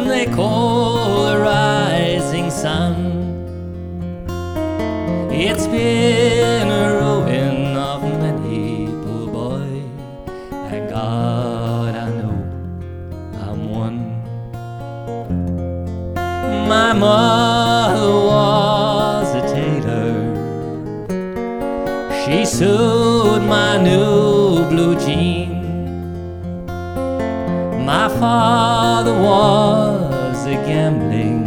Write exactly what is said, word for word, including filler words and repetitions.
they call the rising sun. It's been a ruin of many, poor boy, and God, I know I'm one. My mother was a tailor. She sewed my new blue jean. My father was a gambling